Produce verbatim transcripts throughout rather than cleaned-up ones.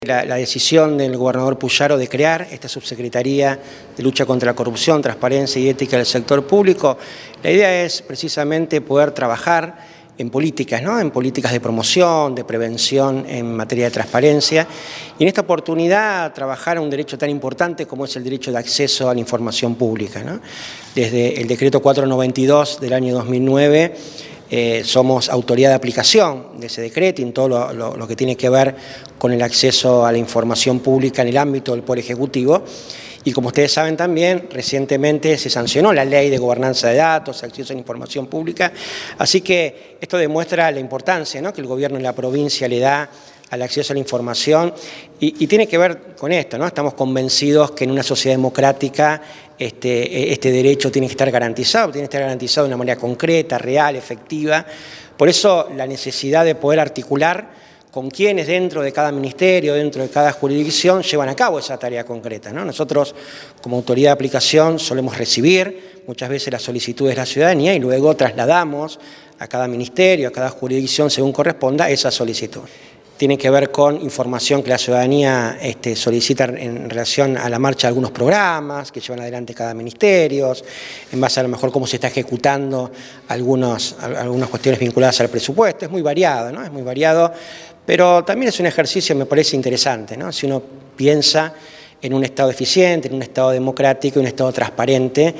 La, la decisión del gobernador Puyaro de crear esta subsecretaría de lucha contra la corrupción, transparencia y ética del sector público, la idea es precisamente poder trabajar en políticas, ¿no? En políticas de promoción, de prevención en materia de transparencia y en esta oportunidad trabajar en un derecho tan importante como es el derecho de acceso a la información pública, ¿no? Desde el decreto cuatrocientos noventa y dos del año dos mil nueve, Eh, somos autoridad de aplicación de ese decreto y en todo lo, lo, lo que tiene que ver con el acceso a la información pública en el ámbito del Poder Ejecutivo. Y como ustedes saben también, recientemente se sancionó la Ley de Gobernanza de Datos, Acceso a la Información Pública. Así que esto demuestra la importancia, ¿no?, que el gobierno de la provincia le da al acceso a la información y, y tiene que ver con esto, ¿no? Estamos convencidos que en una sociedad democrática este, este derecho tiene que estar garantizado, tiene que estar garantizado de una manera concreta, real, efectiva. Por eso la necesidad de poder articular con quienes dentro de cada ministerio, dentro de cada jurisdicción, llevan a cabo esa tarea concreta, ¿no? Nosotros, como autoridad de aplicación, solemos recibir muchas veces las solicitudes de la ciudadanía y luego trasladamos a cada ministerio, a cada jurisdicción, según corresponda, esa solicitud. Tiene que ver con información que la ciudadanía este, solicita en relación a la marcha de algunos programas que llevan adelante cada ministerio, en base a lo mejor cómo se está ejecutando algunos, algunas cuestiones vinculadas al presupuesto. Es muy variado, ¿no? Es muy variado, pero también es un ejercicio, me parece interesante, ¿no? Si uno piensa en un Estado eficiente, en un Estado democrático, un Estado transparente,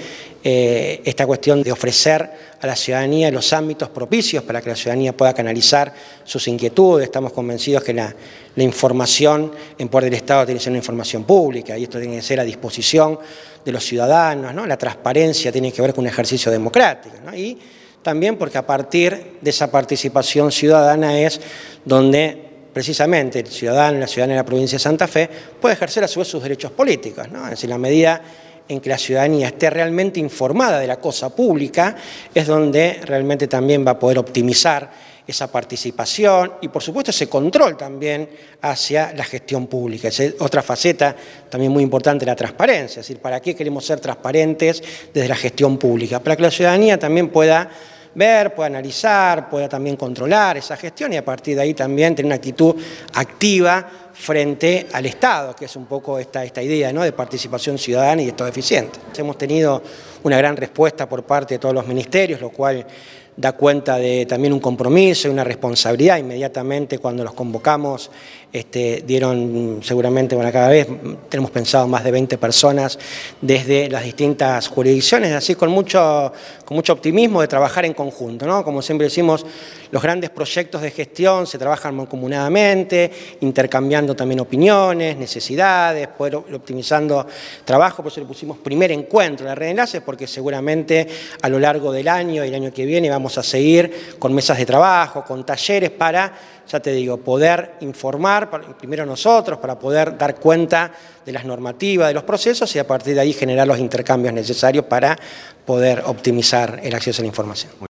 eh, esta cuestión de ofrecer a la ciudadanía los ámbitos propicios para que la ciudadanía pueda canalizar sus inquietudes. Estamos convencidos que la, la información en poder del Estado tiene que ser una información pública y esto tiene que ser a disposición de los ciudadanos, ¿no? La transparencia tiene que ver con un ejercicio democrático, ¿no? Y también porque a partir de esa participación ciudadana es donde precisamente el ciudadano, la ciudadana de la provincia de Santa Fe puede ejercer a su vez sus derechos políticos, ¿no? Es decir, en la medida en que la ciudadanía esté realmente informada de la cosa pública, es donde realmente también va a poder optimizar esa participación y por supuesto ese control también hacia la gestión pública. Esa es otra faceta también muy importante, la transparencia, es decir, ¿para qué queremos ser transparentes desde la gestión pública? Para que la ciudadanía también pueda ver, pueda analizar, pueda también controlar esa gestión y a partir de ahí también tener una actitud activa frente al Estado, que es un poco esta, esta idea, ¿no?, de participación ciudadana y Estado eficiente. Hemos tenido una gran respuesta por parte de todos los ministerios, lo cual da cuenta de también un compromiso y una responsabilidad. Inmediatamente cuando los convocamos este, dieron seguramente, bueno, cada vez tenemos pensado más de veinte personas desde las distintas jurisdicciones, así con mucho, con mucho optimismo de trabajar en conjunto, ¿no? Como siempre decimos, los grandes proyectos de gestión se trabajan mancomunadamente, intercambiando también opiniones, necesidades, poder optimizando trabajo. Por eso le pusimos primer encuentro en la red de enlaces, porque seguramente a lo largo del año y el año que viene vamos a seguir con mesas de trabajo, con talleres para, ya te digo, poder informar, primero nosotros, para poder dar cuenta de las normativas, de los procesos y a partir de ahí generar los intercambios necesarios para poder optimizar el acceso a la información.